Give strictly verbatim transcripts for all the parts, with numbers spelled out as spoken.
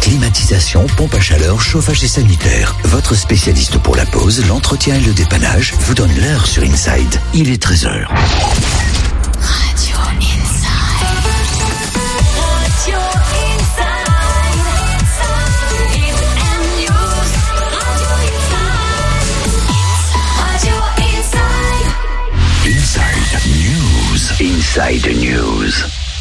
Climatisation, pompe à chaleur, chauffage et sanitaire. Votre spécialiste pour la pose, l'entretien et le dépannage vous donne l'heure sur Inside. Il est treize heures. Radio Inside. Radio Inside. Inside News. Inside News.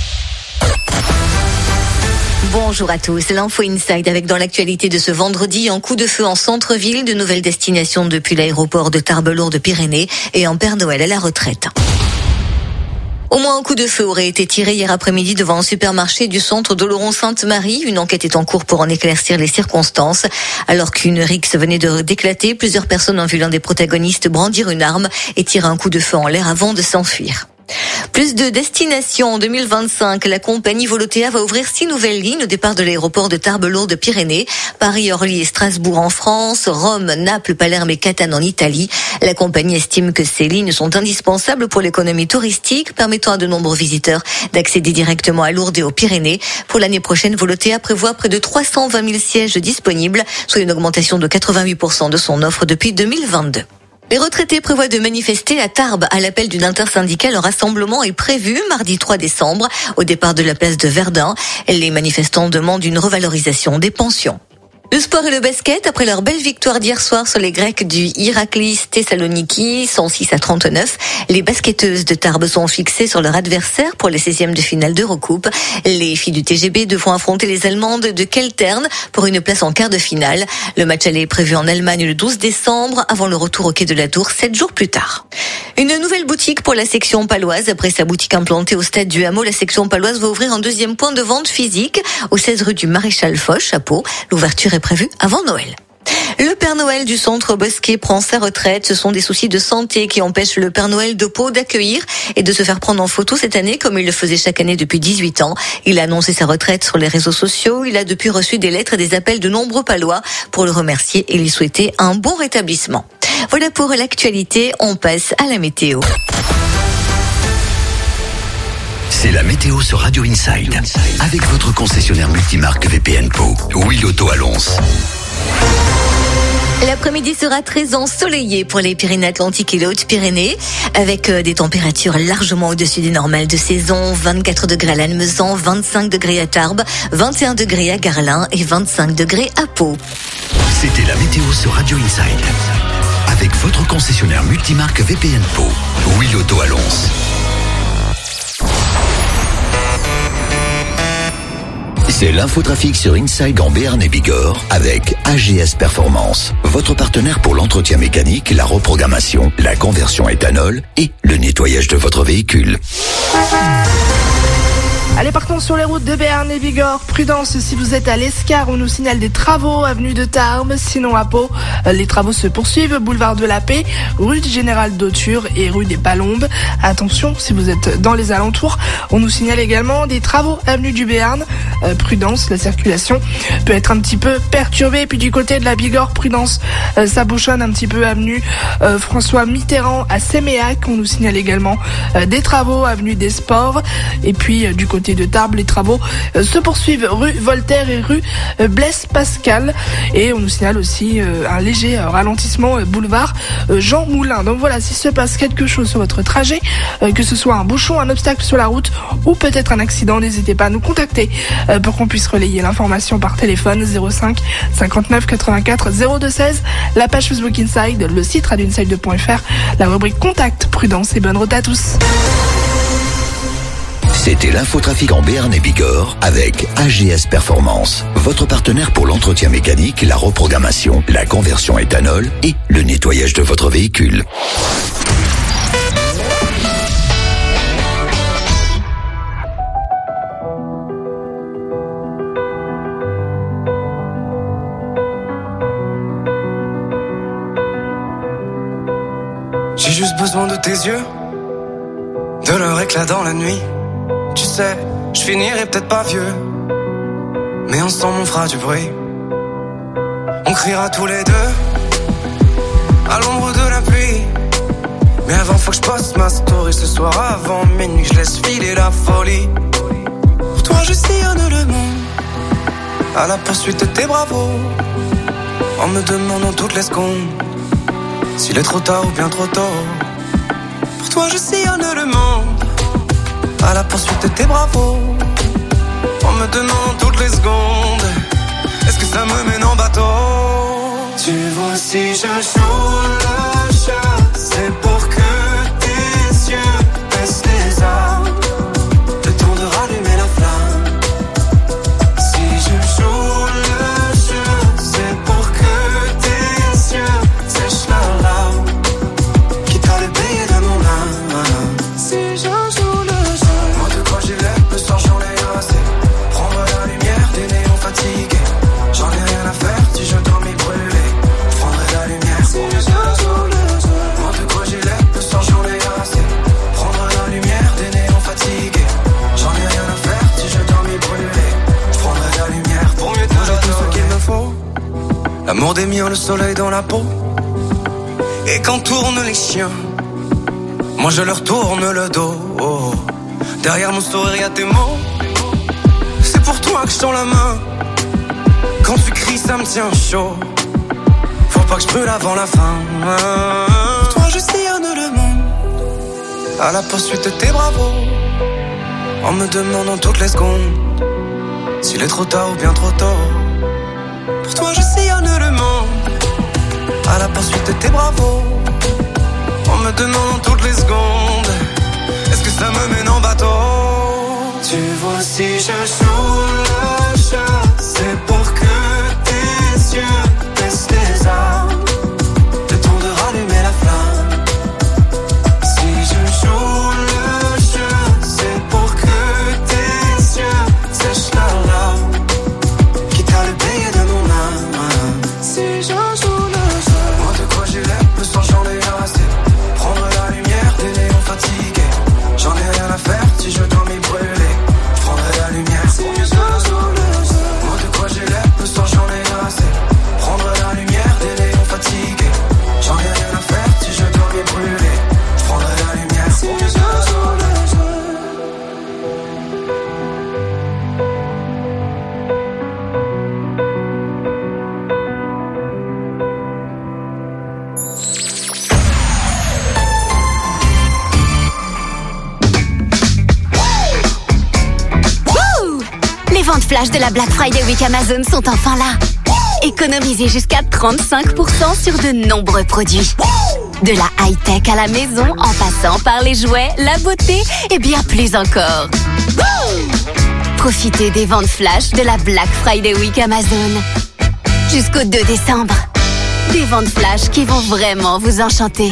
Bonjour à tous, l'info Inside avec dans l'actualité de ce vendredi un coup de feu en centre-ville, de nouvelles destinations depuis l'aéroport de Tarbes-Lourdes-Pyrénées et un Père Noël à la retraite. Au moins un coup de feu aurait été tiré hier après-midi devant un supermarché du centre d'Oloron-Sainte-Marie. Une enquête est en cours pour en éclaircir les circonstances. Alors qu'une rixe venait de d'éclater, plusieurs personnes ont vu l'un des protagonistes brandir une arme et tirer un coup de feu en l'air avant de s'enfuir. Plus de destinations en deux mille vingt-cinq. La compagnie Volotea va ouvrir six nouvelles lignes au départ de l'aéroport de Tarbes-Lourdes-Pyrénées. Paris, Orly et Strasbourg en France, Rome, Naples, Palerme et Catane en Italie. La compagnie estime que ces lignes sont indispensables pour l'économie touristique, permettant à de nombreux visiteurs d'accéder directement à Lourdes et aux Pyrénées. Pour l'année prochaine, Volotea prévoit près de trois cent vingt mille sièges disponibles, soit une augmentation de quatre-vingt-huit pour cent de son offre depuis deux mille vingt-deux. Les retraités prévoient de manifester à Tarbes à l'appel d'une intersyndicale. Un rassemblement est prévu mardi trois décembre au départ de la place de Verdun. Les manifestants demandent une revalorisation des pensions. Le sport et le basket, après leur belle victoire d'hier soir sur les Grecs du Iraklis Thessaloniki, cent six à trente-neuf, les basketteuses de Tarbes sont fixées sur leur adversaire pour les seizièmes de finale d'Eurocoupe. Les filles du T G B devront affronter les Allemandes de Keltern pour une place en quart de finale. Le match aller est prévu en Allemagne le douze décembre, avant le retour au Quai de la Tour sept jours plus tard. Une nouvelle boutique pour la section paloise. Après sa boutique implantée au stade du Hameau, la section paloise va ouvrir un deuxième point de vente physique au seize rue du Maréchal Foch à Pau. L'ouverture est prévue avant Noël. Le Père Noël du centre Bosquet prend sa retraite. Ce sont des soucis de santé qui empêchent le Père Noël de Pau d'accueillir et de se faire prendre en photo cette année comme il le faisait chaque année depuis dix-huit ans. Il a annoncé sa retraite sur les réseaux sociaux. Il a depuis reçu des lettres et des appels de nombreux Palois pour le remercier et lui souhaiter un bon rétablissement. Voilà pour l'actualité, on passe à la météo. C'est la météo sur Radio Inside, avec votre concessionnaire multimarque V P N Pau, Will Auto à Lons. L'après-midi sera très ensoleillé pour les Pyrénées-Atlantiques et les Hautes-Pyrénées, avec des températures largement au-dessus des normales de saison. vingt-quatre degrés à Lannemezan, vingt-cinq degrés à Tarbes, vingt et un degrés à Garlin et vingt-cinq degrés à Pau. C'était la météo sur Radio Inside, avec votre concessionnaire multimarque V P N Pau, Will Auto à Lons. C'est l'infotrafic sur Inside en Béarn et Bigorre avec A G S Performance, votre partenaire pour l'entretien mécanique, la reprogrammation, la conversion éthanol et le nettoyage de votre véhicule. Allez, partons sur les routes de Béarn et Bigorre. Prudence si vous êtes à l'Escar, on nous signale des travaux, avenue de Tarbes. Sinon à Pau, les travaux se poursuivent, boulevard de la Paix, rue du Général d'Auture et rue des Palombes. Attention si vous êtes dans les alentours, on nous signale également des travaux, avenue du Béarn. Euh, prudence, la circulation peut être un petit peu perturbée. Puis du côté de la Bigorre, prudence, euh, ça bouchonne un petit peu, avenue euh, François Mitterrand à Séméac. On nous signale également euh, des travaux, avenue des Sports. Et puis euh, du côté de Tarbes, les travaux euh, se poursuivent rue Voltaire et rue euh, Blaise Pascal. Et on nous signale aussi euh, un léger euh, ralentissement euh, boulevard euh, Jean Moulin. Donc voilà, s'il se passe quelque chose sur votre trajet, euh, que ce soit un bouchon, un obstacle sur la route ou peut-être un accident, n'hésitez pas à nous contacter euh, pour qu'on puisse relayer l'information par téléphone zéro cinq cinquante-neuf quatre-vingt-quatre zéro deux seize, la page Facebook Inside, le site radio inside point f r, la rubrique Contact. Prudence et bonne route à tous. C'était l'infotrafic en Béarn et Bigorre avec A G S Performance, votre partenaire pour l'entretien mécanique, la reprogrammation, la conversion éthanol et le nettoyage de votre véhicule. J'ai juste besoin de tes yeux, de leur éclat dans la nuit. Tu sais, je finirai peut-être pas vieux, mais ensemble on fera du bruit. On criera tous les deux à l'ombre de la pluie. Mais avant faut que je poste ma story ce soir avant minuit, je laisse filer la folie. Pour toi je sillonne le monde à la poursuite de tes bravos, en me demandant toutes les secondes s'il est trop tard ou bien trop tôt. Pour toi je sillonne le monde, à la poursuite de tes bravos, en me demandant toutes les secondes est-ce que ça me mène en bateau. Tu vois si je joue le chat, c'est pour que tes yeux baissent les armes, le temps de rallumer la flamme. Si je joue le jeu, c'est pour que tes yeux sèchent leurs larmes, quitte à le payer de mon âme. Si je joue le jeu, moi de quoi j'ai l'air, le soir j'en ai assez. Prendre la lumière des néons fatigués, j'en ai rien à faire si je dois m'y brûler. Je prendrai la lumière si je joue le jeu. Moi de quoi j'ai l'air, le soir j'en ai assez. Prendre la lumière des néons fatigués, j'en ai rien à faire si je dois m'y brûler. Je prendrai la lumière pour mieux te j'ai tout ce qu'il me faut. L'amour des miens, le soleil dans la peau. Et quand tournent les chiens, moi je leur tourne le dos. Oh. Derrière mon sourire y'a tes mots, c'est pour toi que je tends la main. Quand tu cries ça me tient chaud, faut pas que je brûle avant la fin. Pour toi je sillonne le monde, à la poursuite de tes bravos, en me demandant toutes les secondes s'il est trop tard ou bien trop tôt. Pour toi je sillonne le monde, à la poursuite de tes bravos, en me demandant toutes les secondes est-ce que ça me mène en bateau. Tu vois si je joue le chat, c'est pour que tes yeux baissent les armes, le temps de rallumer la flamme. Si je joue le jeu, c'est pour que tes yeux sèchent leurs larmes, quitte à le payer de mon âme. Si je joue le jeu, moi de quoi j'ai l'air, le soir j'en ai assez. Prendre la lumière des néons fatigués, j'en ai rien à faire si je dois m'y brûler. Je prendrai la lumière si je joue le jeu. Moi de quoi j'ai l'air, le soir j'en ai assez. Prendre la lumière des néons fatigués, j'en ai rien à faire si je dois m'y brûler. Je prendrai la lumière si je joue le jeu. Les ventes flash de la Black Friday Week Amazon sont enfin là. Économisez jusqu'à trente-cinq pour cent sur de nombreux produits. De la high-tech à la maison, en passant par les jouets, la beauté et bien plus encore. Profitez des ventes flash de la Black Friday Week Amazon. Jusqu'au deux décembre. Des ventes flash qui vont vraiment vous enchanter.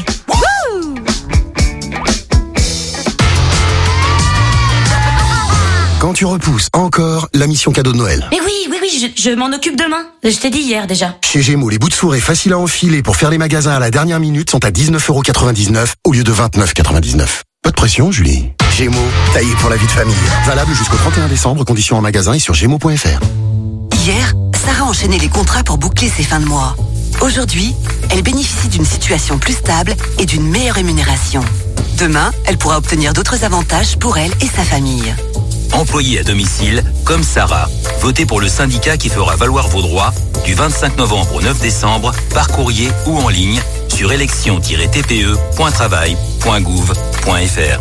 Quand tu repousses encore la mission cadeau de Noël. Mais oui, oui, oui, je, je m'en occupe demain. Je t'ai dit hier déjà. Chez Gémeaux, les bouts de fourré faciles à enfiler pour faire les magasins à la dernière minute sont à dix-neuf euros quatre-vingt-dix-neuf au lieu de vingt-neuf euros quatre-vingt-dix-neuf. Pas de pression, Julie. Gémeaux, taillé pour la vie de famille. Valable jusqu'au trente et un décembre, conditions en magasin et sur gémeaux point f r. Hier, Sarah enchaînait les contrats pour boucler ses fins de mois. Aujourd'hui, elle bénéficie d'une situation plus stable et d'une meilleure rémunération. Demain, elle pourra obtenir d'autres avantages pour elle et sa famille. Employés à domicile, comme Sarah, votez pour le syndicat qui fera valoir vos droits du vingt-cinq novembre au neuf décembre par courrier ou en ligne sur élection tiret t p e point travail point gouv point f r.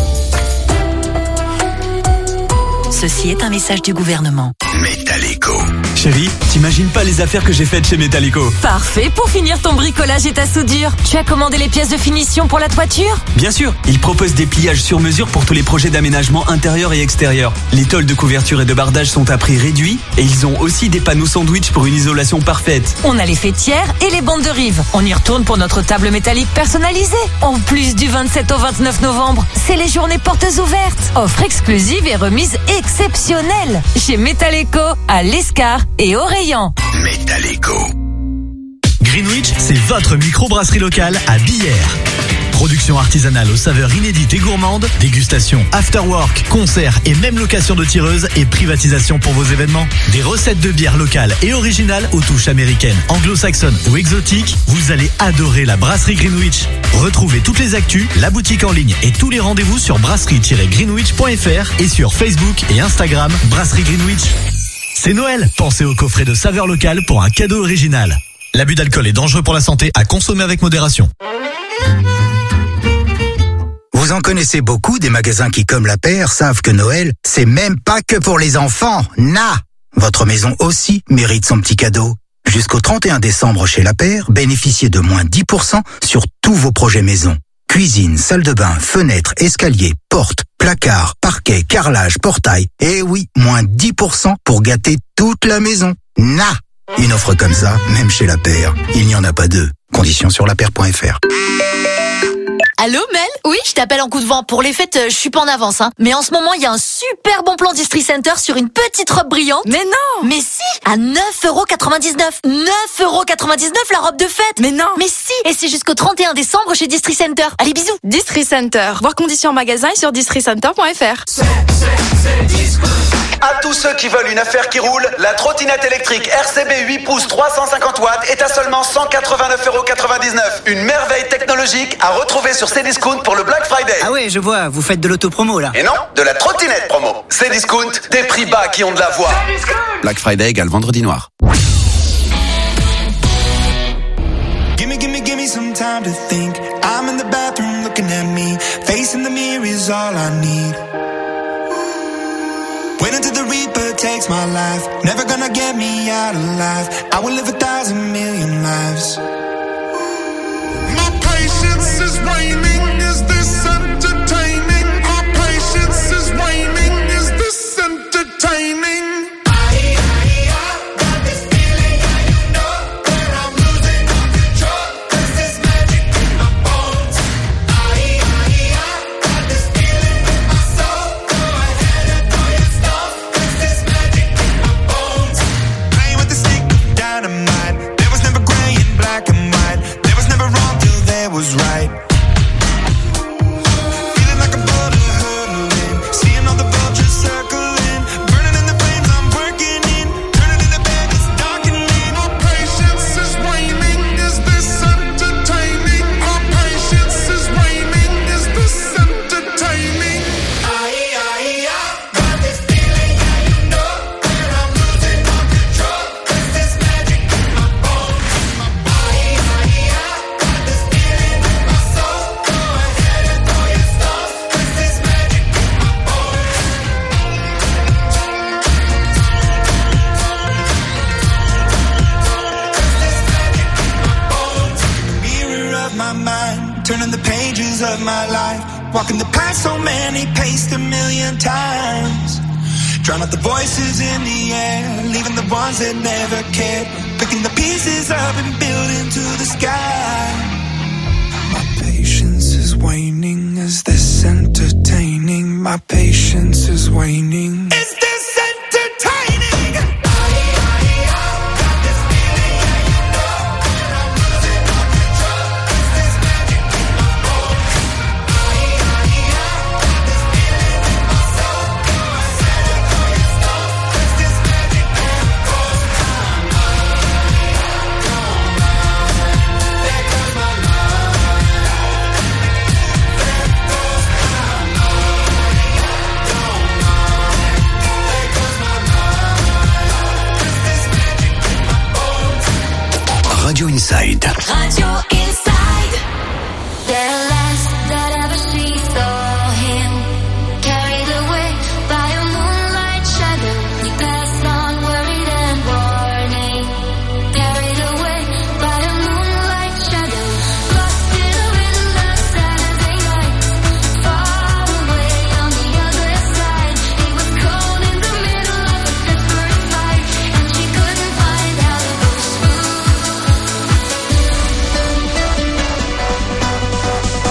Ceci est un message du gouvernement. Metallico. Chérie, t'imagines pas les affaires que j'ai faites chez Metallico. Parfait pour finir ton bricolage et ta soudure. Tu as commandé les pièces de finition pour la toiture ? Bien sûr, ils proposent des pliages sur mesure pour tous les projets d'aménagement intérieur et extérieur. Les tôles de couverture et de bardage sont à prix réduit et ils ont aussi des panneaux sandwich pour une isolation parfaite. On a les fêtières et les bandes de rive. On y retourne pour notre table métallique personnalisée. En plus du vingt-sept au vingt-neuf novembre, c'est les journées portes ouvertes. Offre exclusive et remise exceptionnelle chez Metallico à l'Escar et Orayan. Metallico. Greenwich, c'est votre microbrasserie locale à Billère. Production artisanale aux saveurs inédites et gourmandes, dégustation, after-work, concerts et même location de tireuses et privatisation pour vos événements. Des recettes de bière locales et originales aux touches américaines, anglo-saxonnes ou exotiques, vous allez adorer la brasserie Greenwich. Retrouvez toutes les actus, la boutique en ligne et tous les rendez-vous sur brasserie tiret greenwich point f r et sur Facebook et Instagram Brasserie Greenwich. C'est Noël. Pensez au coffret de saveur locale pour un cadeau original. L'abus d'alcool est dangereux pour la santé, à consommer avec modération. Vous en connaissez beaucoup des magasins qui, comme La Paire, savent que Noël, c'est même pas que pour les enfants. Na! Votre maison aussi mérite son petit cadeau. Jusqu'au trente et un décembre chez La Paire, bénéficiez de moins dix pour cent sur tous vos projets maison. Cuisine, salle de bain, fenêtres, escaliers, portes, placards, parquets, carrelage, portail. Et oui, moins dix pour cent pour gâter toute la maison. Na! Une offre comme ça, même chez La Paire, il n'y en a pas deux. Conditions sur la paire point f r. Allô Mel? Oui, je t'appelle en coup de vent. Pour les fêtes, je suis pas en avance, hein. Mais en ce moment, il y a un super bon plan Distri Center sur une petite robe brillante. Mais non! Mais si! À neuf euros quatre-vingt-dix-neuf. neuf euros quatre-vingt-dix-neuf la robe de fête. Mais non! Mais si! Et c'est jusqu'au trente et un décembre chez Distri Center. Allez, bisous! Distri Center. Voir conditions en magasin et sur distri center point f r. C'est, c'est, c'est disco. À tous ceux qui veulent une affaire qui roule, la trottinette électrique R C B huit pouces trois cent cinquante watts est à seulement cent quatre-vingt-neuf euros quatre-vingt-dix-neuf. Une merveille technologique à retrouver sur Cdiscount pour le Black Friday. Ah ouais, je vois, vous faites de l'autopromo là. Et non, de la trottinette promo. Cdiscount, des prix bas qui ont de la voix. Black Friday égale vendredi noir. Gimme, gimme, gimme some time to think. I'm in the bathroom looking at me. Facing the mirror is all I need. Wait until the Reaper takes my life. Never gonna get me out alive. I will live a thousand million lives. My patience is waning. Is this entertaining? My patience is waning. Is this entertaining? Was right. Feeling like a butter hurtling, seeing all the vultures circling, burning in the flames I'm working in, turning in the bed it's darkening. My patience is waning, is this entertaining? My patience is waning, is this entertaining? I, I, I got this feeling, yeah you know, when I'm losing all control, there's this magic in my bones, in my body. I, I, I got this feeling. Turning the pages of my life, walking the path so many paced a million times. Drown out the voices in the air, leaving the ones that never cared. Picking the pieces up and building to the sky. My patience is waning. Is this entertaining? My patience is waning. Is this entertaining? Radio Inside. Radio Inside. The last that ever she saw him, carried away by a moonlight shadow. He passed on worried and warning, carried away by a moonlight shadow. Lost here in the Saturday night, far away on the other side. He was cold in the middle of a desperate fight, and she couldn't find out about food.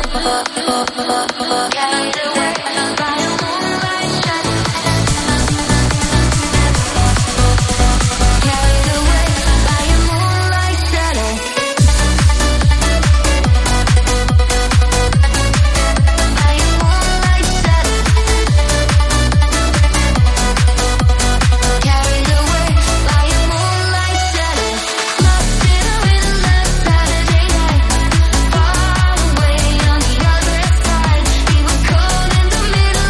Middle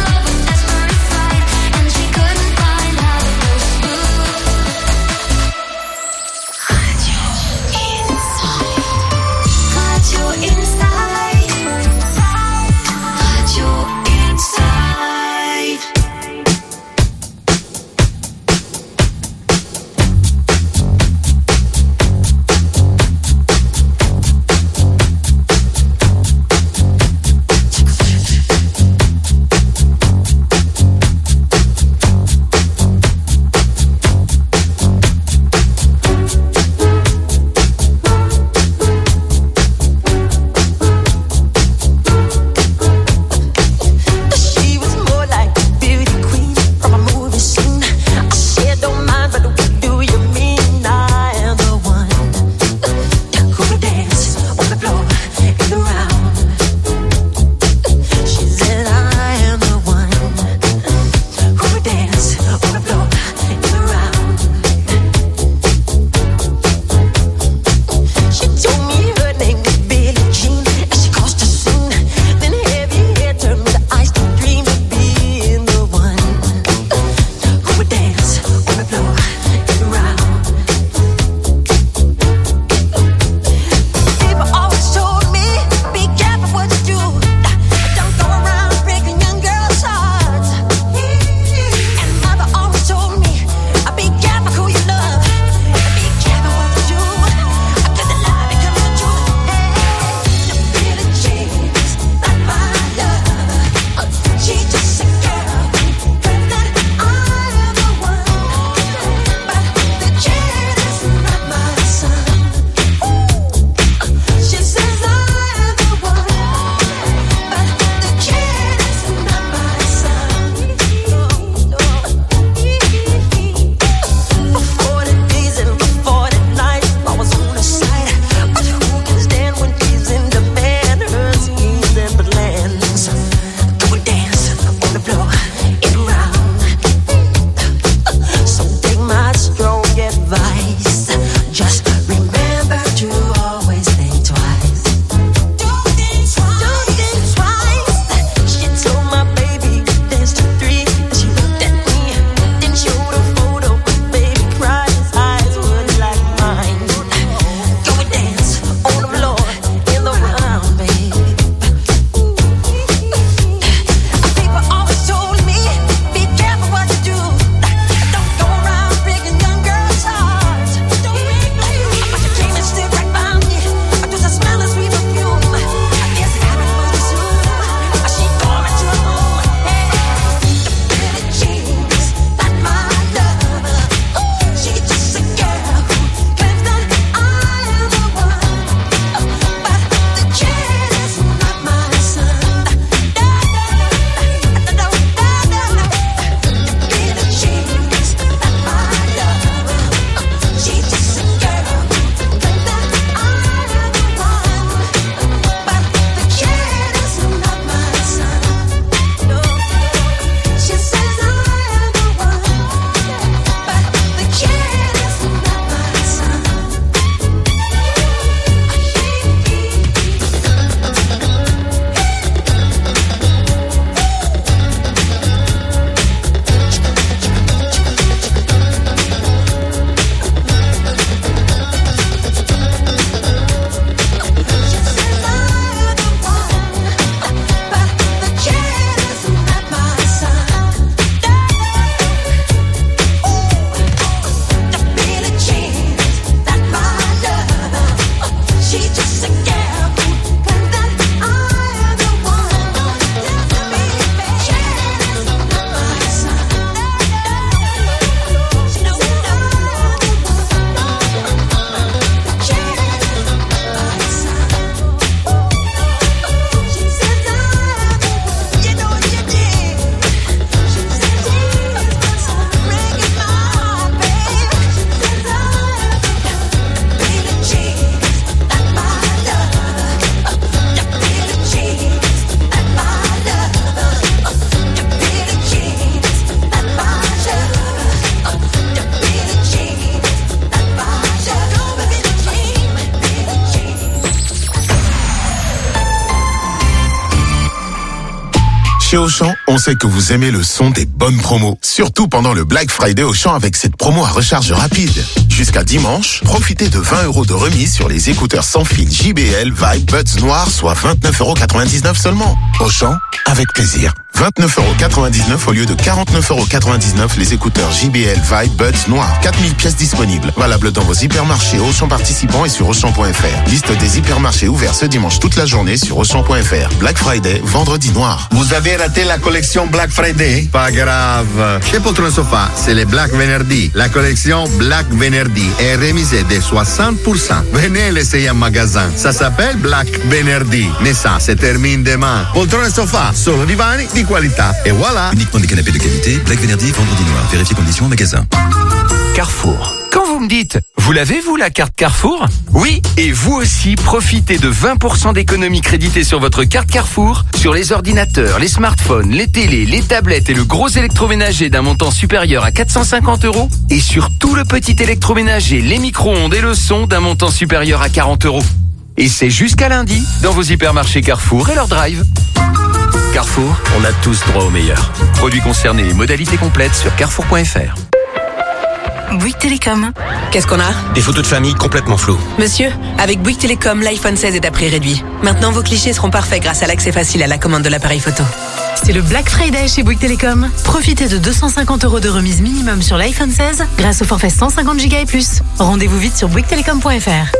Chez Auchan, on sait que vous aimez le son des bonnes promos. Surtout pendant le Black Friday Auchan avec cette promo à recharge rapide. Jusqu'à dimanche, profitez de vingt euros de remise sur les écouteurs sans fil J B L Vibe Buds noirs, soit vingt-neuf euros quatre-vingt-dix-neuf seulement. Auchan, avec plaisir. vingt-neuf euros quatre-vingt-dix-neuf au lieu de quarante-neuf euros quatre-vingt-dix-neuf les écouteurs J B L Vibe Buds noirs. quatre mille pièces disponibles. Valable dans vos hypermarchés Auchan participants et sur Auchan point F R. Liste des hypermarchés ouverts ce dimanche toute la journée sur Auchan point F R. Black Friday, vendredi noir. Vous avez raté la collection Black Friday? Pas grave. Chez Poltron Sofa, c'est les Black Venerdì. La collection Black Venerdì est remisée de soixante pour cent. Venez l'essayer en magasin. Ça s'appelle Black Venerdì. Mais ça se termine demain. Poltron Sofa, solo divani di qualità. Et voilà. Uniquement des canapés de qualité. Black Venerdì, vendredi noir. Vérifiez conditions en magasin. Carrefour. Quand vous me dites, vous l'avez vous la carte Carrefour? Oui, et vous aussi profitez de vingt pour cent d'économie créditée sur votre carte Carrefour sur les ordinateurs, les smartphones, les télés, les tablettes et le gros électroménager d'un montant supérieur à quatre cent cinquante euros et sur tout le petit électroménager, les micro-ondes et le son d'un montant supérieur à quarante euros. Et c'est jusqu'à lundi dans vos hypermarchés Carrefour et leur drive. Carrefour, on a tous droit au meilleur. Produits concernés et modalités complètes sur carrefour point F R. Bouygues Télécom. Qu'est-ce qu'on a? Des photos de famille complètement floues. Monsieur, avec Bouygues Télécom, l'iPhone seize est à prix réduit. Maintenant, vos clichés seront parfaits grâce à l'accès facile à la commande de l'appareil photo. C'est le Black Friday chez Bouygues Télécom. Profitez de deux cent cinquante euros de remise minimum sur l'iPhone seize grâce au forfait cent cinquante giga et plus. Rendez-vous vite sur bouygues télécom point F R.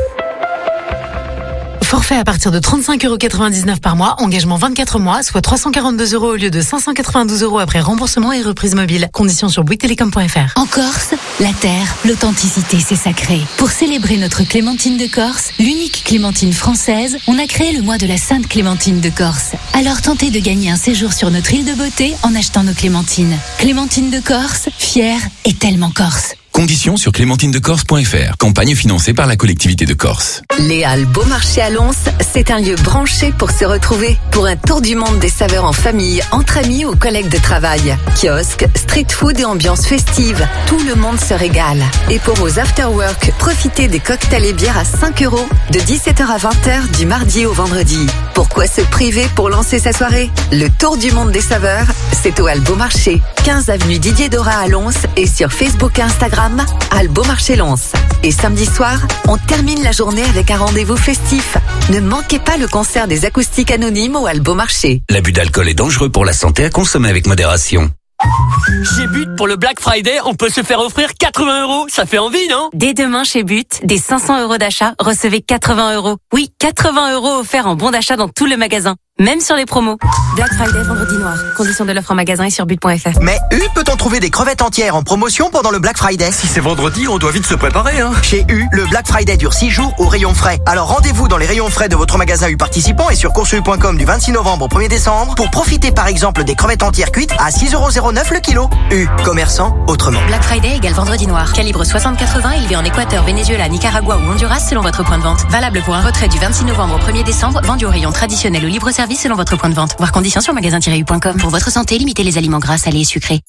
Forfait à partir de trente-cinq euros quatre-vingt-dix-neuf par mois, engagement vingt-quatre mois, soit trois cent quarante-deux euros au lieu de cinq cent quatre-vingt-douze euros après remboursement et reprise mobile. Conditions sur bouygues télécom point F R. En Corse, la terre, l'authenticité, c'est sacré. Pour célébrer notre Clémentine de Corse, l'unique Clémentine française, on a créé le mois de la Sainte Clémentine de Corse. Alors tentez de gagner un séjour sur notre île de beauté en achetant nos clémentines. Clémentine de Corse, fière et tellement corse. Conditions sur clémentine de corse point F R. Campagne financée par la collectivité de Corse. Les Halles Beaumarchais à Lons, c'est un lieu branché pour se retrouver. Pour un tour du monde des saveurs en famille, entre amis ou collègues de travail. Kiosque, street food et ambiance festive. Tout le monde se régale. Et pour vos after-work, profitez des cocktails et bières à cinq euros de dix-sept heures à vingt heures du mardi au vendredi. Pourquoi se priver pour lancer sa soirée? Le tour du monde des saveurs, c'est au Halles Beaumarchais. quinze avenue Didier Dora à Lons et sur Facebook et Instagram, Halles Beaumarchais Lons. Et samedi soir, on termine la journée avec un rendez-vous festif. Ne manquez pas le concert des acoustiques anonymes au Halles Beaumarchais. L'abus d'alcool est dangereux pour la santé, à consommer avec modération. Chez But, pour le Black Friday, on peut se faire offrir quatre-vingts euros. Ça fait envie, non? Dès demain chez But, des cinq cents euros d'achat, recevez quatre-vingts euros. Oui, quatre-vingts euros offerts en bon d'achat dans tout le magasin. Même sur les promos. Black Friday, vendredi noir. Conditions de l'offre en magasin et sur but point F R. Mais U peut-on trouver des crevettes entières en promotion pendant le Black Friday? Si c'est vendredi, on doit vite se préparer, hein. Chez U, le Black Friday dure six jours au rayon frais. Alors rendez-vous dans les rayons frais de votre magasin U participant et sur course u point com du vingt-six novembre au premier décembre pour profiter par exemple des crevettes entières cuites à six euros zéro neuf le kilo. U, commerçant autrement. Black Friday égale vendredi noir. Calibre soixante quatre-vingts, élevé en Équateur, Venezuela, Nicaragua ou Honduras selon votre point de vente. Valable pour un retrait du vingt-six novembre au premier décembre, vendu au rayon traditionnel ou libre service selon votre point de vente. Voir conditions sur magasin tiret u point com. Pour votre santé, limitez les aliments gras, salés et sucrés.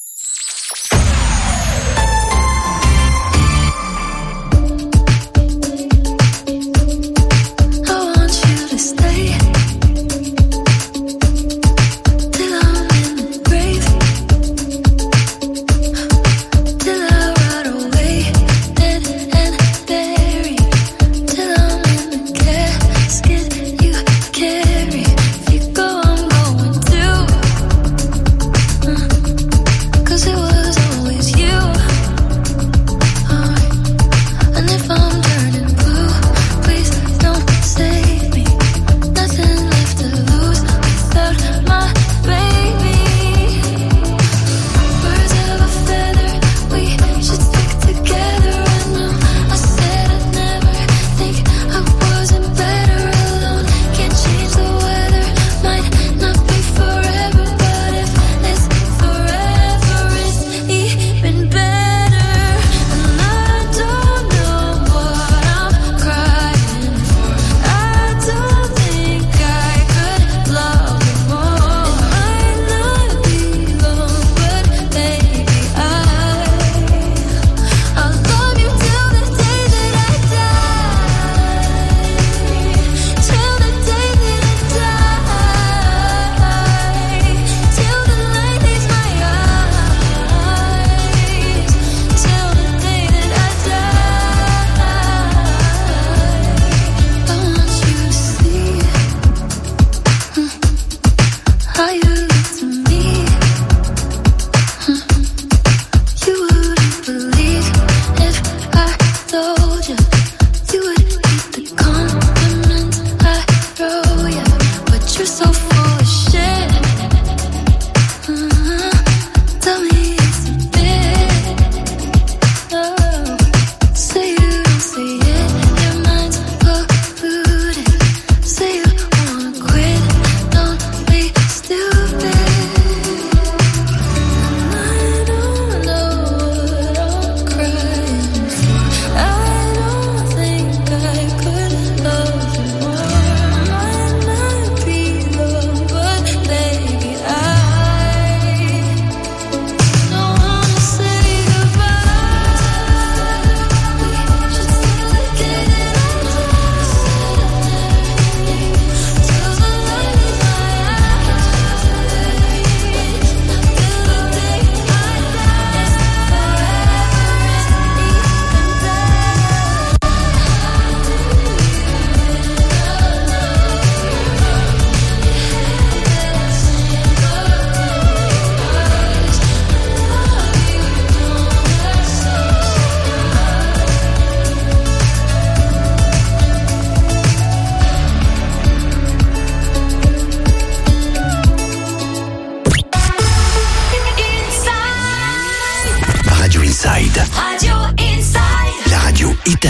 Go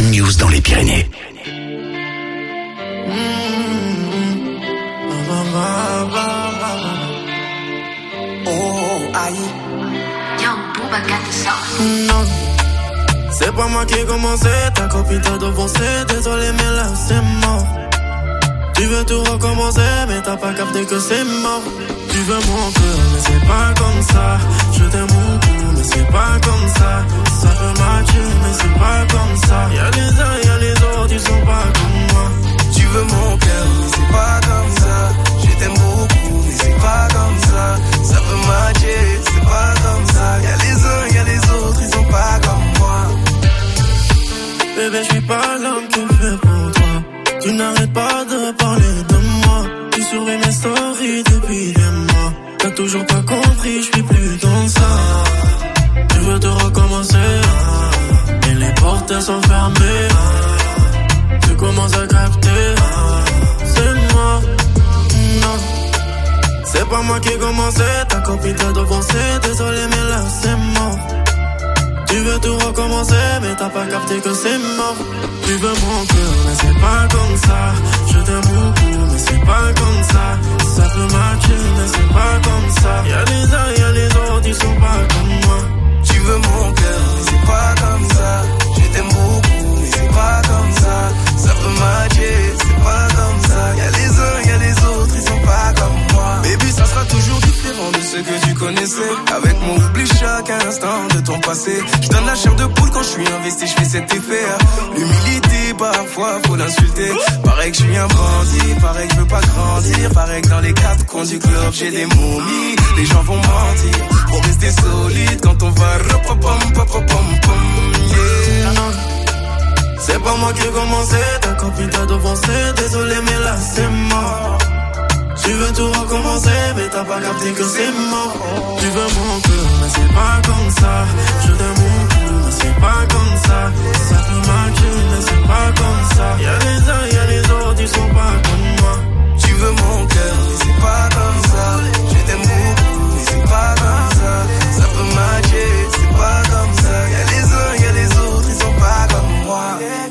Sun News dans les Pyrénées. Oh, aïe. Non, c'est pas moi qui ai commencé, ta copine t'a devancé, désolé mais là c'est mort. Tu veux tout recommencer, mais t'as pas capté que c'est mort. Tu veux mon cœur, mais c'est pas comme ça. Je t'aime beaucoup, mais c'est pas comme ça. Ça peut matcher, mais c'est pas comme ça. Y'a les uns, y'a les autres, ils sont pas comme moi. Tu veux mon cœur, mais c'est pas comme ça. Je t'aime beaucoup, mais c'est pas comme ça. Ça peut matcher, c'est pas comme ça. Y'a les uns, y'a les autres, ils sont pas comme moi. Bébé, je suis pas l'homme qui fait pour toi. Tu n'arrêtes pas de parler de moi. Tu souris mes stories depuis des mois. T'as toujours pas compris, je suis plus dans ça. Tu veux te recommencer, et les portes sont fermées. Tu commences à capter, c'est moi. Non, c'est pas moi qui ai commencé. Ta copine t'a devancé, désolé mais là c'est mort. Tu veux tout recommencer, mais t'as pas capté que c'est mort. Tu veux mon cœur, mais c'est pas comme ça. Je t'aime beaucoup, mais c'est pas comme ça. Ça peut matcher, mais c'est pas comme ça. Y'a les uns, y'a les autres, ils sont pas comme moi. Tu veux mon cœur, mais c'est pas comme ça. Je t'aime beaucoup, mais c'est pas comme ça. Ça peut matcher, c'est pas comme ça. Y'a les uns, y'a les autres, ils sont pas comme moi. Baby, ça sera toujours différent de ce que tu connaissais. Avec mon oubli chaque instant de ton passé. Je donne la chair de poule quand je suis investi, je fais cet effet. L'humilité, parfois faut l'insulter. Pareil que je suis un bandit, pareil que je veux pas grandir. Pareil que dans les quatre coins du club, j'ai des momies. Les gens vont mentir, pour rester solide quand on va yeah. C'est pas moi qui ai commencé, ta copine t'a devancé, désolé mais là c'est mort. Tu veux tout recommencer, mais t'as pas capté que c'est mort. Tu veux mon cœur, mais c'est pas comme ça. Je t'aime beaucoup, mais c'est pas comme ça. Ça peut matcher, mais c'est pas comme ça. Y'a les uns, y'a les autres, ils sont pas comme moi. Tu veux mon cœur, mais c'est pas comme ça. Je t'aime beaucoup, mais c'est pas comme ça. Ça peut matcher, c'est pas comme ça. Y'a les uns, y'a les autres, ils sont pas comme moi.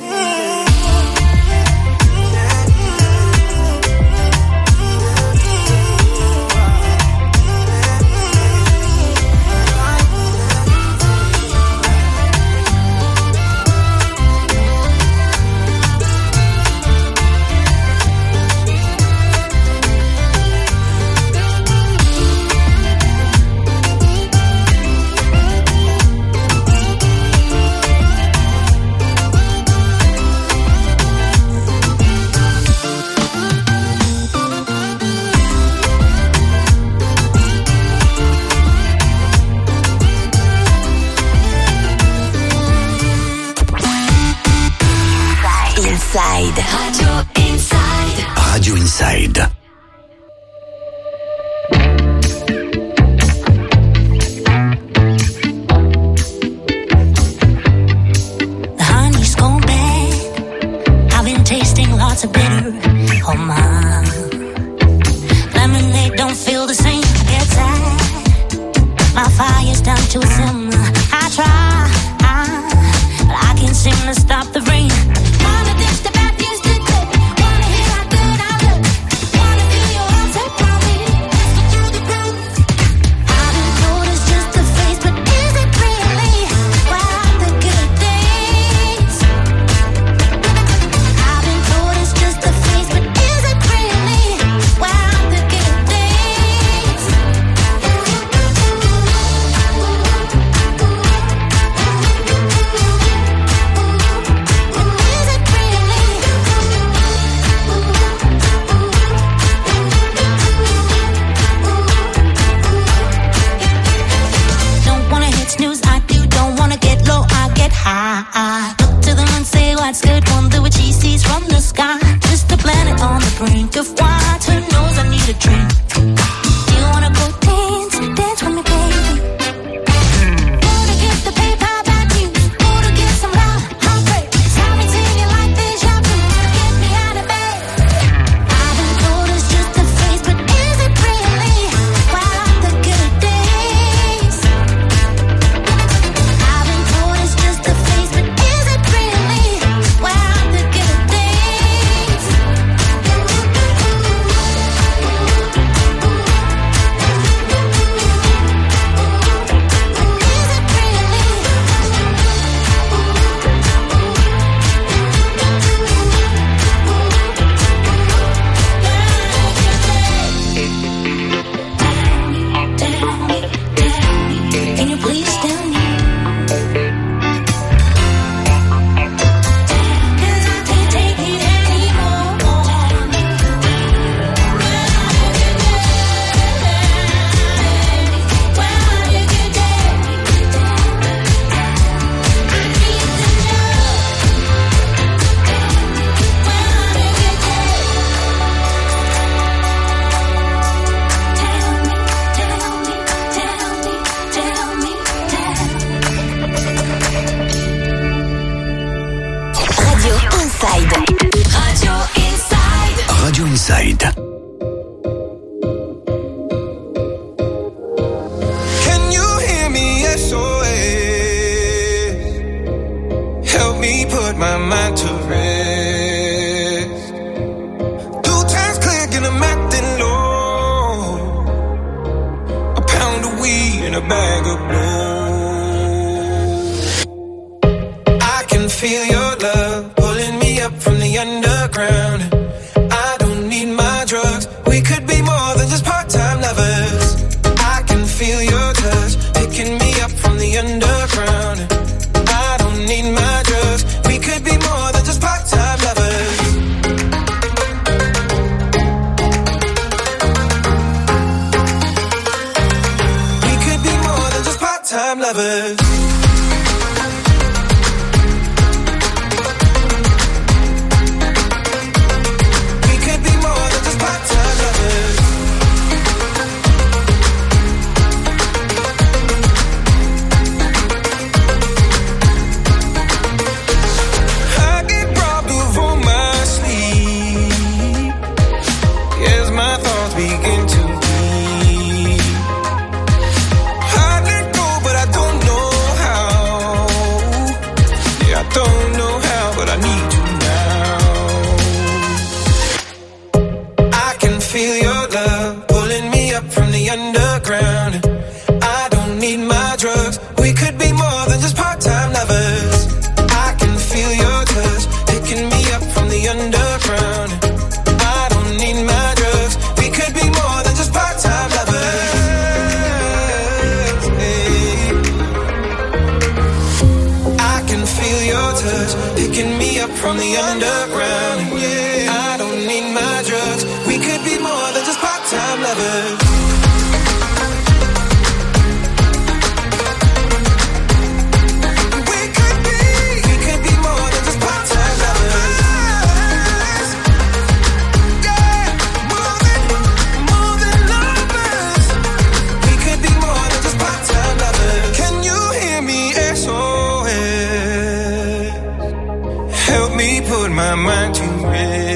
Inside. Radio Inside. Radio Inside. The honey's gone bad. I've been tasting lots of bitter. Oh my. Lemonade don't feel the same. I get tired. My fire's down to a simmer. I try, but I can't seem to stop the rain. Wanna ditch the bad news today. Wanna hear how good I look. Wanna feel your arms around me. Let's go through the groove. I've been told it's just a phase, but is it really? Wow, the good days. I've been told it's just a phase, but is it really? Wow, the good days. high. Look to the moon, say what's good, wonder what she sees from the sky. Just a planet on the brink of what? Who knows, I need a drink. Do you wanna go dance, dance with me, baby? Wanna get the paper back you, wanna get some love, heartbreak. Tell me till you like deja vu, get me out of bed. I've been told it's just a phase, but is it really? Wow, the good days. I've been told it's just a phase, but is it really? my mind to rest. Two times click and I'm acting low. A pound of weed and a bag of blow. I can feel your love pulling me up from the underground. I don't need my drugs. We could be more than just part-time lovers. I can feel your touch picking me up from the underground. I don't need my drugs. We could be more than just part-time lovers. We could be more than just part-time lovers. From the underground, yeah. I don't need my drugs. We could be more than just part-time lovers. We could be, we could be more than just part-time lovers. Yeah, more than, more than lovers. We could be more than just part-time lovers. Can you hear me, S O S? Help me put my mind to rest.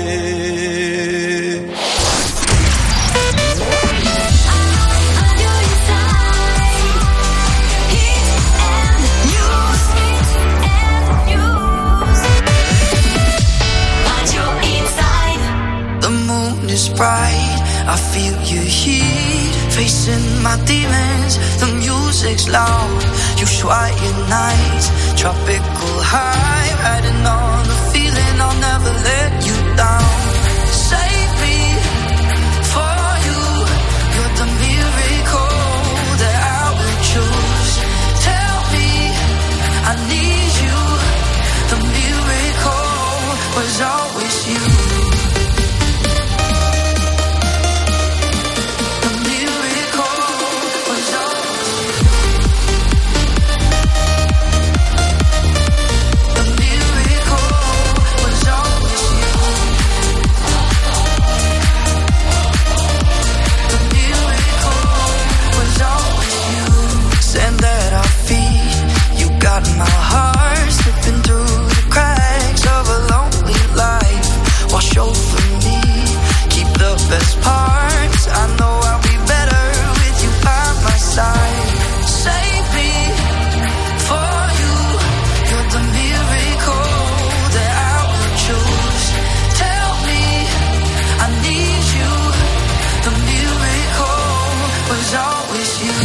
The moon is bright, I feel your heat. Facing my demons, the music's loud. You quiet nights, tropical high, riding on the feeling. I'll never let you down. Save me for you. You're the miracle that I will choose. Tell me I need you. The miracle was always you. My heart slipping through the cracks of a lonely life. Wash over me, keep the best parts. I know I'll be better with you by my side. Save me for you. You're the miracle that I will choose. Tell me I need you. The miracle was always you.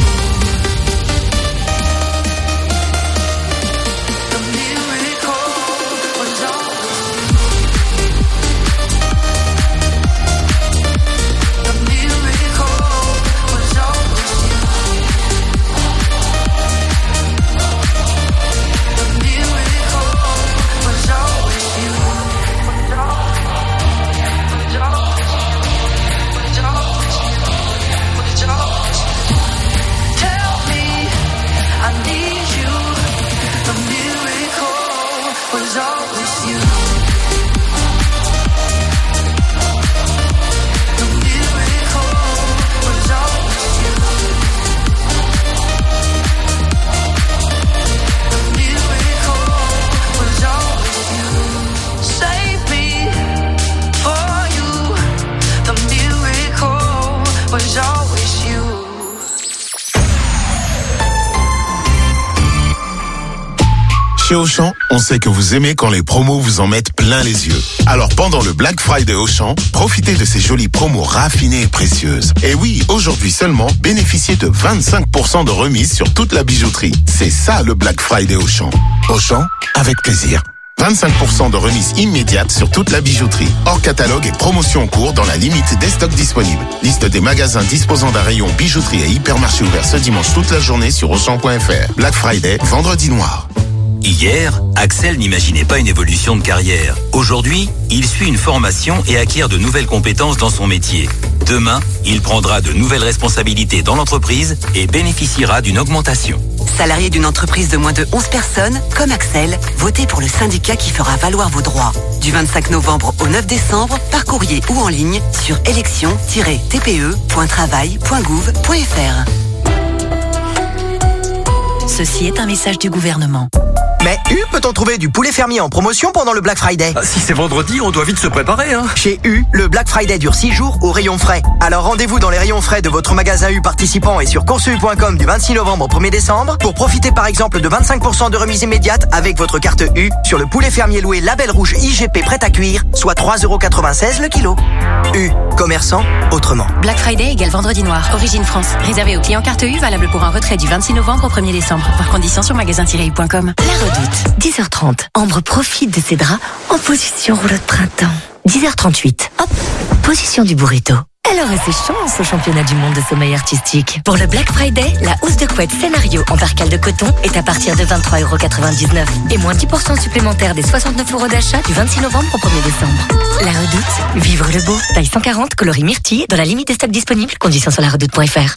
Chez Auchan, on sait que vous aimez quand les promos vous en mettent plein les yeux. Alors pendant le Black Friday Auchan, profitez de ces jolies promos raffinées et précieuses. Et oui, aujourd'hui seulement, bénéficiez de vingt-cinq pour cent de remise sur toute la bijouterie. C'est ça le Black Friday Auchan. Auchan, avec plaisir. vingt-cinq pour cent de remise immédiate sur toute la bijouterie. Hors catalogue et promotion en cours dans la limite des stocks disponibles. Liste des magasins disposant d'un rayon bijouterie et hypermarché ouvert ce dimanche toute la journée sur Auchan point F R. Black Friday, vendredi noir. Hier, Axel n'imaginait pas une évolution de carrière. Aujourd'hui, il suit une formation et acquiert de nouvelles compétences dans son métier. Demain, il prendra de nouvelles responsabilités dans l'entreprise et bénéficiera d'une augmentation. Salarié d'une entreprise de moins de onze personnes, comme Axel, votez pour le syndicat qui fera valoir vos droits. Du vingt-cinq novembre au neuf décembre, par courrier ou en ligne sur élection tiret t p e point travail point gouv point f r. Ceci est un message du gouvernement. Mais U peut-on trouver du poulet fermier en promotion pendant le Black Friday? Ah, si c'est vendredi, on doit vite se préparer, hein. Chez U, le Black Friday dure six jours au rayon frais. Alors rendez-vous dans les rayons frais de votre magasin U participant et sur course u point com du vingt-six novembre au premier décembre pour profiter par exemple de vingt-cinq pour cent de remise immédiate avec votre carte U sur le poulet fermier loué label rouge I G P prêt à cuire, soit trois euros quatre-vingt-seize le kilo. U, commerçant autrement. Black Friday égale vendredi noir. Origine France. Réservé aux clients carte U, valable pour un retrait du vingt-six novembre au premier décembre. Par condition sur magasin tiret u point com. La Redoute. dix heures trente. Ambre profite de ses draps en position rouleau de printemps. dix heures trente-huit. Hop, position du burrito. Elle aurait ses chances au championnat du monde de sommeil artistique. Pour le Black Friday, la housse de couette Scénario en percale de coton est à partir de vingt-trois euros quatre-vingt-dix-neuf et moins dix pour cent supplémentaires des soixante-neuf euros d'achat du vingt-six novembre au premier décembre. La Redoute, vivre le beau, taille cent quarante, coloris myrtille, dans la limite des stocks disponibles, conditions sur la redoute point f r.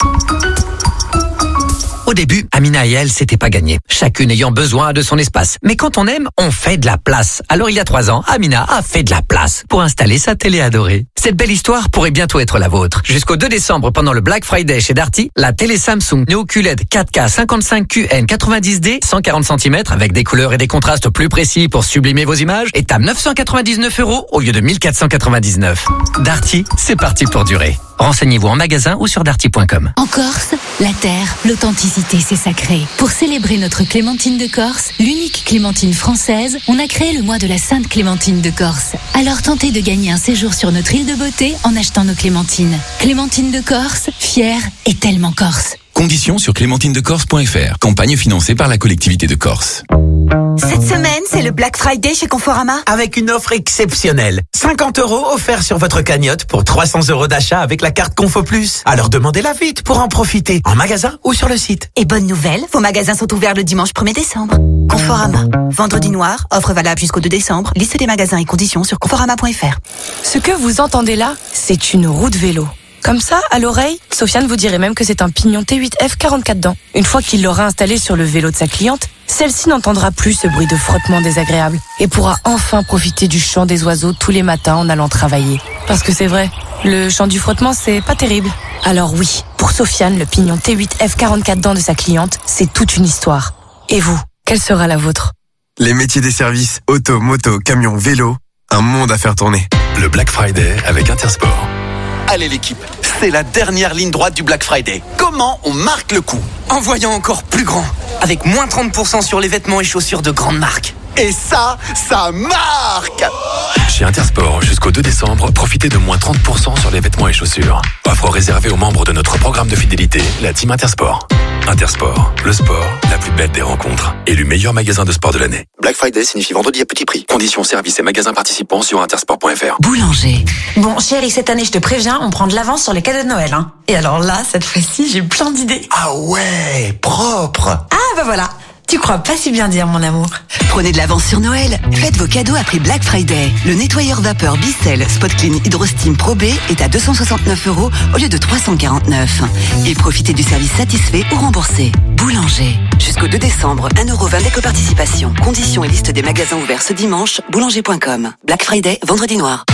Au début, Amina et elle, c'était pas gagné. Chacune ayant besoin de son espace. Mais quand on aime, on fait de la place. Alors il y a trois ans, Amina a fait de la place pour installer sa télé adorée. Cette belle histoire pourrait bientôt être la vôtre. Jusqu'au deux décembre, pendant le Black Friday chez Darty, la télé Samsung Neo Q L E D quatre K cinquante-cinq Q N quatre-vingt-dix D, cent quarante centimètres, avec des couleurs et des contrastes plus précis pour sublimer vos images, est à neuf cent quatre-vingt-dix-neuf euros au lieu de mille quatre cent quatre-vingt-dix-neuf. Darty, c'est parti pour durer. Renseignez-vous en magasin ou sur darty point com. En Corse, la terre, l'authenticité, c'est sacré. Pour célébrer notre Clémentine de Corse, l'unique Clémentine française, on a créé le mois de la Sainte Clémentine de Corse. Alors tentez de gagner un séjour sur notre île de beauté en achetant nos clémentines. Clémentine de Corse, fière et tellement corse. Conditions sur clémentine de corse point f r. Campagne financée par la collectivité de Corse. Cette semaine, c'est le Black Friday chez Conforama. Avec une offre exceptionnelle. cinquante euros offerts sur votre cagnotte pour trois cents euros d'achat avec la carte Confo Plus. Alors demandez-la vite pour en profiter, en magasin ou sur le site. Et bonne nouvelle, vos magasins sont ouverts le dimanche premier décembre. Conforama. Vendredi noir, offre valable jusqu'au deux décembre. Liste des magasins et conditions sur conforama point f r. Ce que vous entendez là, c'est une roue de vélo. Comme ça, à l'oreille, Sofiane vous dirait même que c'est un pignon T huit F quarante-quatre dents. Une fois qu'il l'aura installé sur le vélo de sa cliente, celle-ci n'entendra plus ce bruit de frottement désagréable et pourra enfin profiter du chant des oiseaux tous les matins en allant travailler. Parce que c'est vrai, le chant du frottement, c'est pas terrible. Alors oui, pour Sofiane, le pignon T huit F quarante-quatre dents de sa cliente, c'est toute une histoire. Et vous, quelle sera la vôtre? Les métiers des services, auto, moto, camion, vélo, un monde à faire tourner. Le Black Friday avec Intersport. Allez l'équipe, c'est la dernière ligne droite du Black Friday. Comment on marque le coup? En voyant encore plus grand, avec moins trente pour cent sur les vêtements et chaussures de grandes marques. Et ça, ça marque! Chez Intersport, jusqu'au deux décembre, profitez de moins trente pour cent sur les vêtements et chaussures. Offre réservée aux membres de notre programme de fidélité, la Team Intersport. Intersport, le sport, la plus belle des rencontres. Élu meilleur magasin de sport de l'année. Black Friday signifie vendredi à petit prix. Conditions, services et magasins participants sur intersport point f r. Boulanger. Bon, chérie, cette année, je te préviens, on prend de l'avance sur les cadeaux de Noël, hein. Et alors là, cette fois-ci, j'ai plein d'idées. Ah ouais, propre. Ah bah voilà. Tu crois pas si bien dire, mon amour. Prenez de l'avance sur Noël. Faites vos cadeaux à prix Black Friday. Le nettoyeur vapeur Bicel Spot Clean Hydro Steam Pro B est à deux cent soixante-neuf euros au lieu de trois cent quarante-neuf. Et profitez du service satisfait ou remboursé. Boulanger. Jusqu'au deux décembre, un euro vingt d'éco-participation. Conditions et liste des magasins ouverts ce dimanche, boulanger point com. Black Friday, vendredi noir.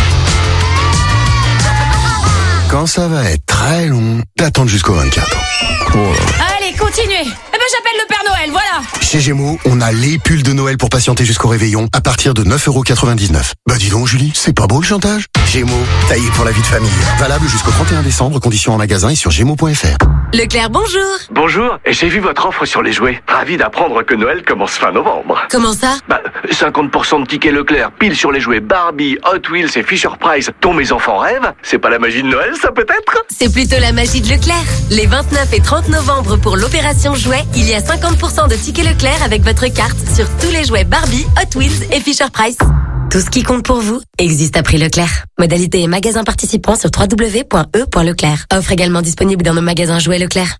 Quand ça va être très long, d'attendre jusqu'au vingt-quatre. Oh. Allez, continuez. Eh ben, j'appelle le Père Noël, voilà. Chez Gémeaux, on a les pulls de Noël pour patienter jusqu'au réveillon à partir de neuf euros quatre-vingt-dix-neuf. Bah dis donc Julie, c'est pas beau le chantage? Gémeaux, taillé pour la vie de famille. Valable jusqu'au trente et un décembre, conditions en magasin et sur gémeaux point f r. Leclerc, bonjour. Bonjour, j'ai vu votre offre sur les jouets. Ravi d'apprendre que Noël commence fin novembre. Comment ça? Bah, cinquante pour cent de tickets Leclerc, pile sur les jouets Barbie, Hot Wheels et Fisher-Price, dont mes enfants rêvent. C'est pas la magie de Noël, ça peut-être? C'est plutôt la magie de Leclerc. Les vingt-neuf et trente novembre pour l'opération jouets, il y a cinquante pour cent de tickets Leclerc avec votre carte sur tous les jouets Barbie, Hot Wheels et Fisher-Price. Tout ce qui compte pour vous existe à prix Leclerc. Modalité et magasins participants sur w w w point e point leclerc. Offre également disponible dans nos magasins jouets Leclerc.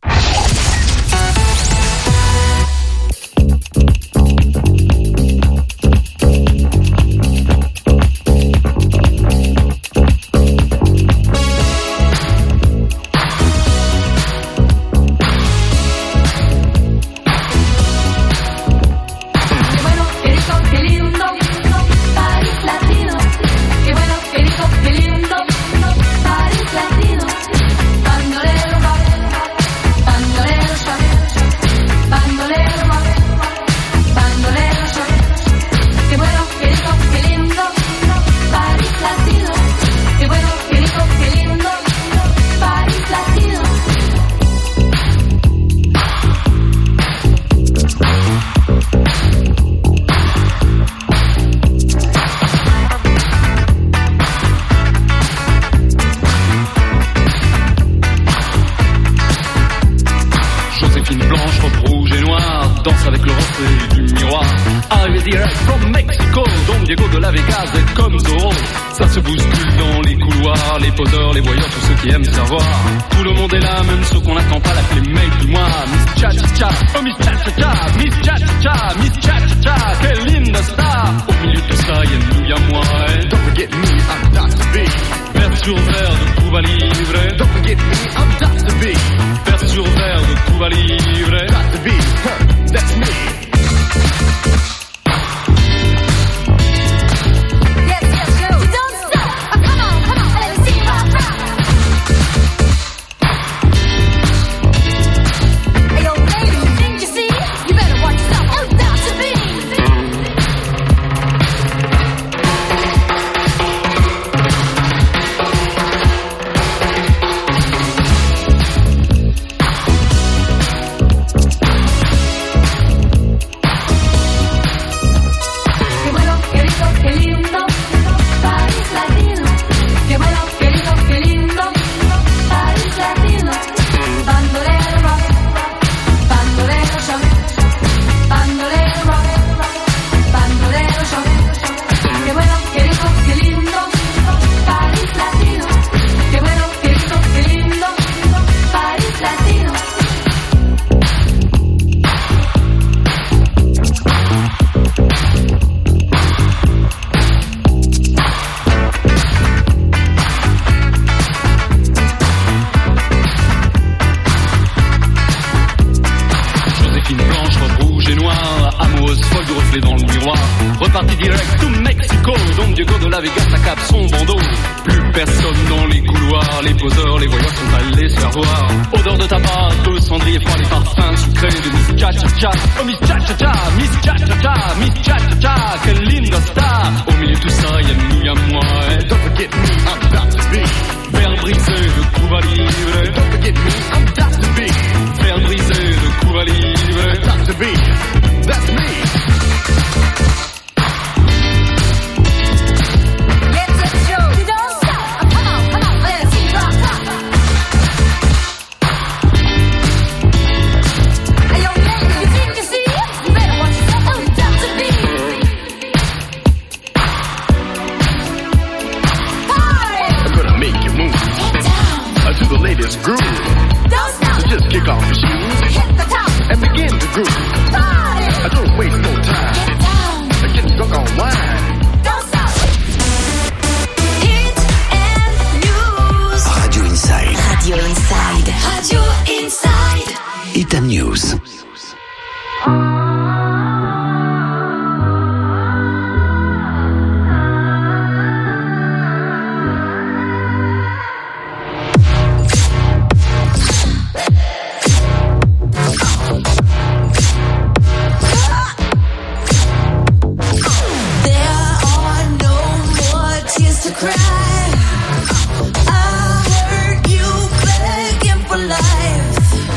cry. I heard you begging for life.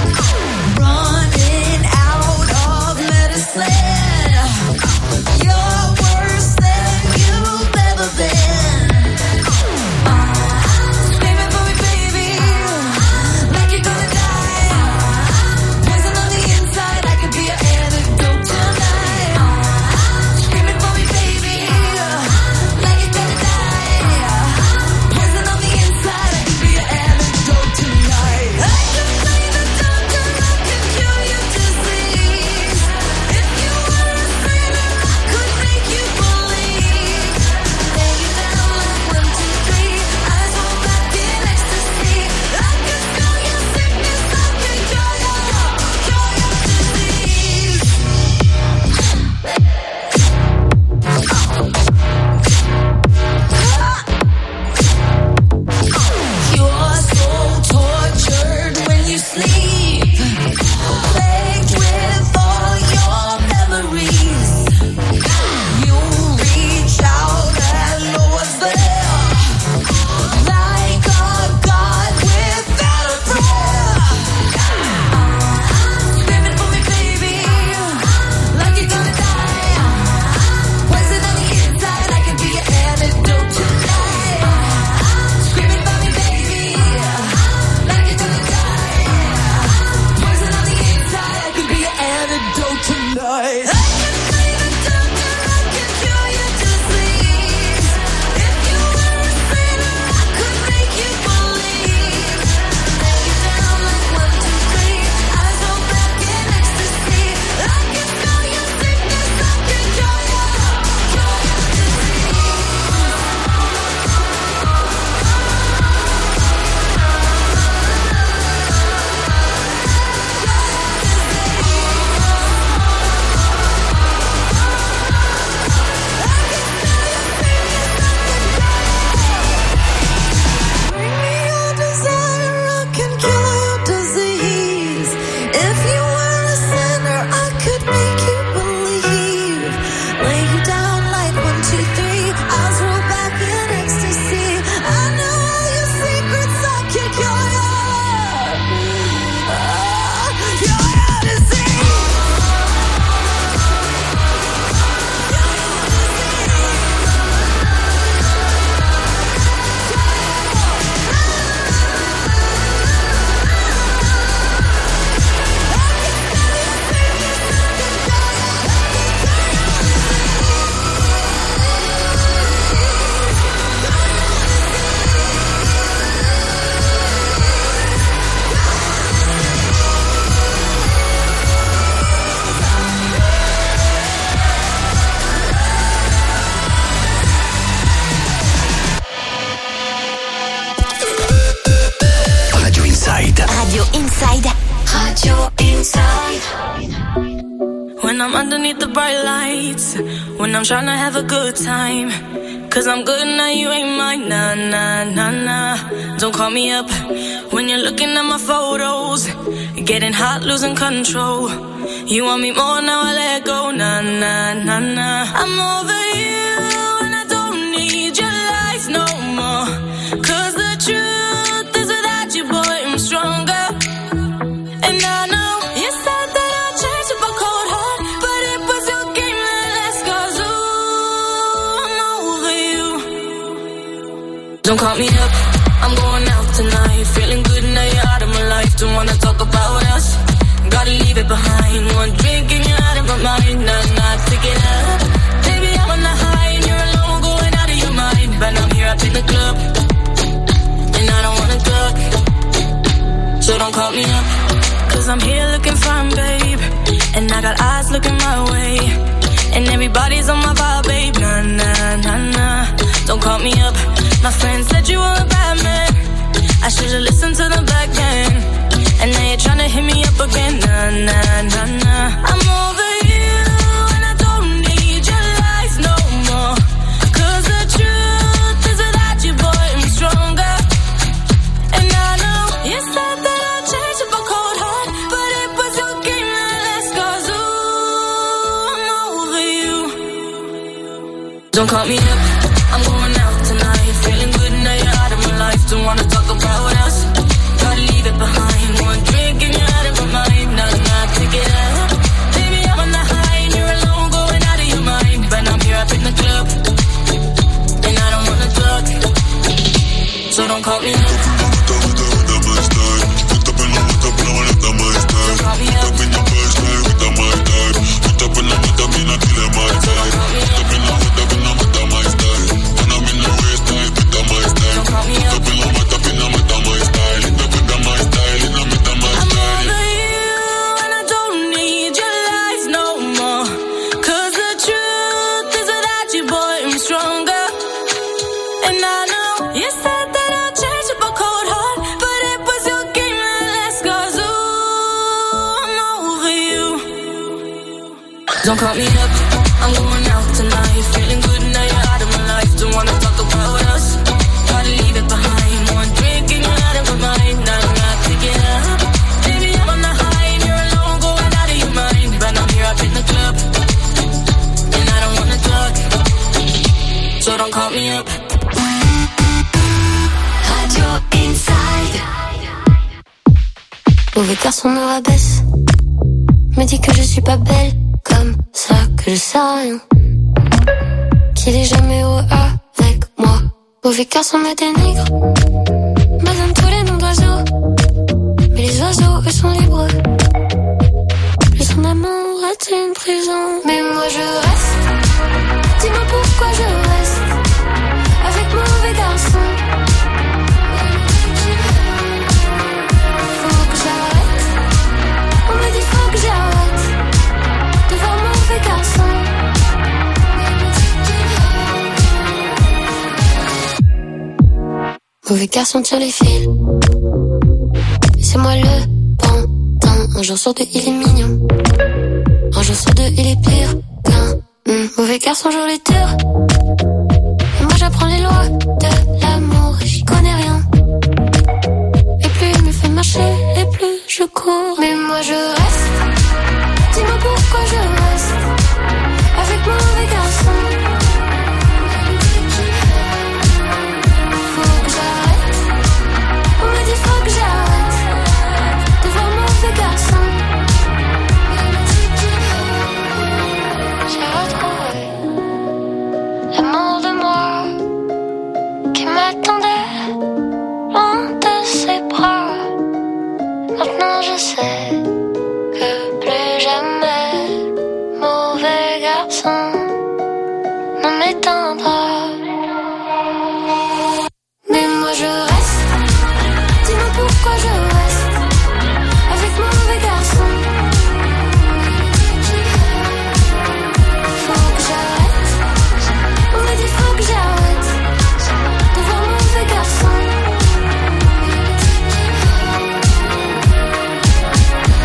I'm underneath the bright lights, when I'm trying to have a good time. Cause I'm good now, you ain't mine, nah, nah, nah, nah. Don't call me up when you're looking at my photos, getting hot, losing control. You want me more, now I let go, nah, nah, nah, nah. I'm over you and I don't need your lies no more. Cause the truth is without you, boy, I'm stronger. And I know you said that I'd change up a cold heart, but it was your game that last, cause ooh, I'm over you. Don't call me up, I'm going out tonight, feeling good now you're out of my life. Don't wanna talk about us, gotta leave it behind. One drink and you're out of my mind, nah, nah, take it up. Baby, I'm on the high and you're alone, going out of your mind. But I'm here up in the club, and I don't wanna talk, so don't call me up. Cause I'm here looking fine, babe, and I got eyes looking my way, and everybody's on my vibe, babe, nah, nah, nah, nah. Don't call me up, my friend said you were a bad man, I should've listened to the back then. And now you're tryna hit me up again, nah, nah, nah, nah. I'm over you and I don't need your lies no more. Cause the truth is without you, boy, I'm stronger. And I know you said that I'd change up a cold heart, but it was your game that last, cause ooh, I'm over you. Don't call me up, I'm going out tonight, feeling good now you're out of my life. Don't wanna talk about us, gotta leave it behind. One drink and you're out of my mind, nah, nah, take it up. Baby, I'm on the high and you're alone, going out of your mind. But I'm here up in the club, and I don't wanna talk, so don't call me up. Don't call me up, I'm going out tonight, feeling good now you're out of my life. Don't wanna talk about us, gotta leave it behind. One drink and you're out of my mind, nah, nah, take it up. Baby, I'm on the high and you're alone, going out of your mind. But I'm here up in the club, and I don't wanna talk, so don't call me up. Radio Inside. Mauvais garçon me rabaisse, me dit que je suis pas belle, comme ça que je sais rien, qu'il est jamais heureux avec moi. Mauvais garçon me dénigre, me donne tous les noms d'oiseaux, mais les oiseaux eux sont libres. Plus son amour est une prison, mais moi je reste. Dis-moi pourquoi je reste avec mauvais garçon. Faut que j'arrête, on me dit faut que j'arrête de voir mauvais garçon. Mauvais garçon tire les fils, et c'est moi le pantin. Un jour sur deux il est mignon, un jour sur deux il est pire qu'un mmh. Mauvais garçon joue les tours, et moi j'apprends les lois de l'amour et j'y connais rien. Et plus il me fait marcher, et plus je cours. Mais moi je reste, dis-moi pourquoi je reste avec mauvais garçon. Faut que j'arrête, on me dit faut que j'arrête de voir mauvais garçon. J'ai retrouvé l'amour de moi qui m'attendait loin de ses bras. Maintenant je sais que plus jamais mauvais garçon ne m'éteindra. Mais moi je reste, dis-moi pourquoi je reste avec mauvais garçon. Faut que j'arrête, on me dit faut que j'arrête de voir mauvais garçon.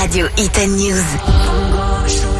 Radio Hit and News.